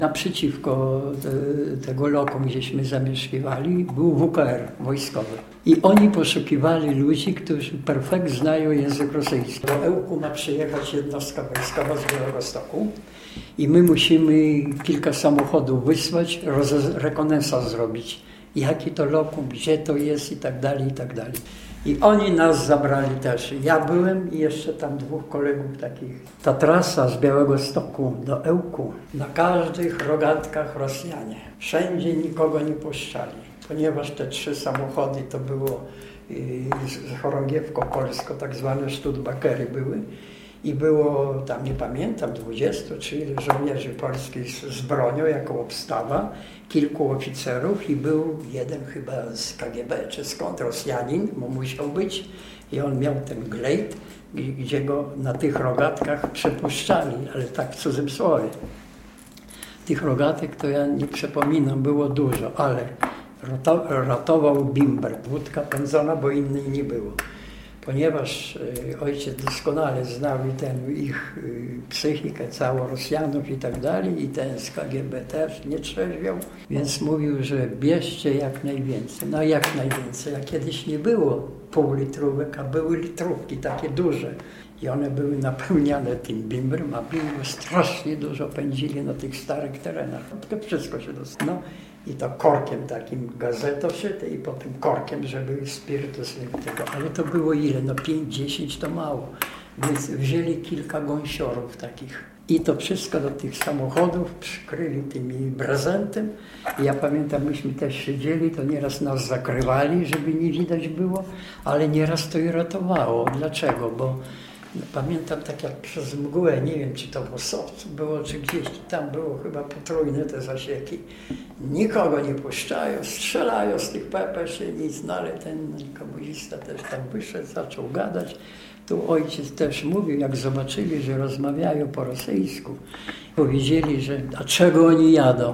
Naprzeciwko tego lokum, gdzieśmy zamieszkiwali, był WKR wojskowy. I oni poszukiwali ludzi, którzy perfekt znają język rosyjski. Do Ełku ma przyjechać jednostka wojskowa z Białegostoku i my musimy kilka samochodów wysłać, rekonesans zrobić. Jaki to lokum, gdzie to jest i tak dalej, i tak dalej. I oni nas zabrali też. Ja byłem i jeszcze tam dwóch kolegów takich. Ta trasa z Białegostoku do Ełku, na każdych rogatkach Rosjanie. Wszędzie nikogo nie puszczali, ponieważ te 3 samochody to było chorągiewko polsko, tak zwane Studebakery były. I było tam, nie pamiętam, 20 czy ile żołnierzy polskich z bronią jako obstawa, kilku oficerów i był jeden chyba z KGB czy skąd, Rosjanin, bo musiał być i on miał ten glejt, gdzie go na tych rogatkach przepuszczali, ale tak w cudzym słowie. Tych rogatek to ja nie przypominam, było dużo, ale ratował bimber, wódka pędzona, bo innej nie było. Ponieważ ojciec doskonale znał ich psychikę całą Rosjanów i tak dalej, i ten z KGB też nie trzeźwiał, więc mówił, że bierzcie jak najwięcej. No jak najwięcej, a kiedyś nie było półlitrówek, a były litrówki takie duże. I one były napełniane tym bimbrem, a bimbru strasznie dużo pędzili na tych starych terenach. To wszystko się dostało. No, i to korkiem takim gazetą szyte i potem korkiem, żeby spirytus tego. Ale to było ile? No 5-10 to mało. Więc wzięli kilka gąsiorów takich. I to wszystko do tych samochodów przykryli tymi brezentem. I ja pamiętam, myśmy też siedzieli, to nieraz nas zakrywali, żeby nie widać było, ale nieraz to i ratowało. Dlaczego? Bo pamiętam tak jak przez mgłę, nie wiem czy to w Osowcu było, czy gdzieś tam było chyba potrójne te zasieki. Nikogo nie puszczają, strzelają z tych pepeszy, nic, no ale ten komunista też tam wyszedł, zaczął gadać. Tu ojciec też mówił, jak zobaczyli, że rozmawiają po rosyjsku, powiedzieli, że a czego oni jadą?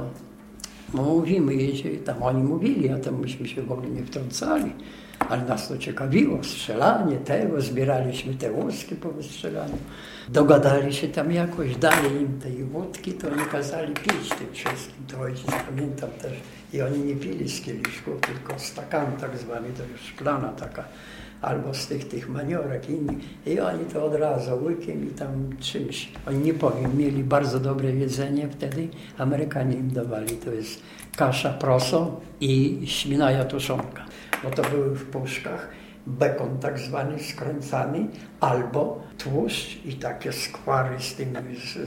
No mówimy, jedziemy, tam oni mówili, a tam myśmy się w ogóle nie wtrącali. Ale nas to ciekawiło, strzelanie tego, zbieraliśmy te łuski po wystrzelaniu. Dogadali się tam jakoś, dali im tej wódki, to oni kazali pić tym wszystkim. To ojciec pamiętam też. I oni nie pili z kieliszków, tylko stakan tak zwany, to już szklana taka, albo z tych maniorek innych. I oni to od razu łykiem i tam czymś. Oni nie powiem, mieli bardzo dobre jedzenie wtedy, Amerykanie im dawali. To jest kasza proso i śminaja tuszonka. Bo to były w puszkach, bekon tak zwany skręcany, albo tłuszcz i takie skwary z tym,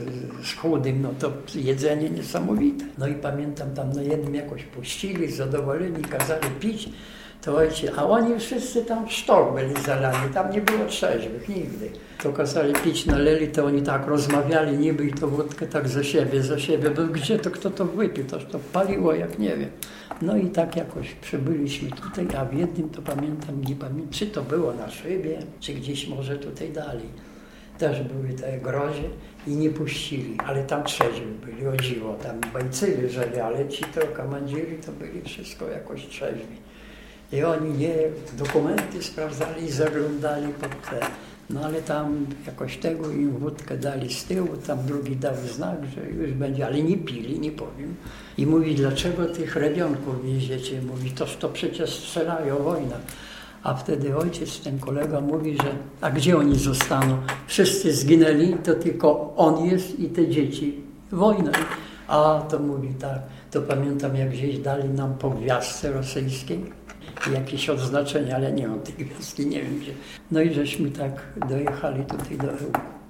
z chudym, no to jedzenie niesamowite. No i pamiętam tam na jednym jakoś puścili, zadowoleni, kazali pić, to ojciec, a oni wszyscy tam w sztok byli zalani, tam nie było trzeźwych nigdy. To kazali pić, naleli, to oni tak rozmawiali niby i to wódkę tak za siebie, bo gdzie to, kto to wypił, to paliło jak nie wiem. No i tak jakoś przybyliśmy tutaj, a w jednym to pamiętam, nie pamiętam, czy to było na szybie, czy gdzieś może tutaj dalej. Też były te grozie i nie puścili, ale tam trzeźwi byli, o dziwo, tam bajcy leżeli, ale ci to komandzieri to byli wszystko jakoś trzeźwi. I oni nie, dokumenty sprawdzali i zaglądali pod te. No ale tam jakoś tego im wódkę dali z tyłu, tam drugi dał znak, że już będzie, ale nie pili, nie powiem. I mówi, dlaczego tych rebionków wieziecie? Mówi, to przecież strzelają, wojna. A wtedy ojciec, ten kolega mówi, że a gdzie oni zostaną? Wszyscy zginęli, to tylko on jest i te dzieci. Wojna. A to mówi tak, to pamiętam jak gdzieś dali nam po gwiazdce rosyjskiej. Jakieś odznaczenia, ale nie mam tej gwiazdki, nie wiem gdzie. No i żeśmy tak dojechali tutaj do Ełku.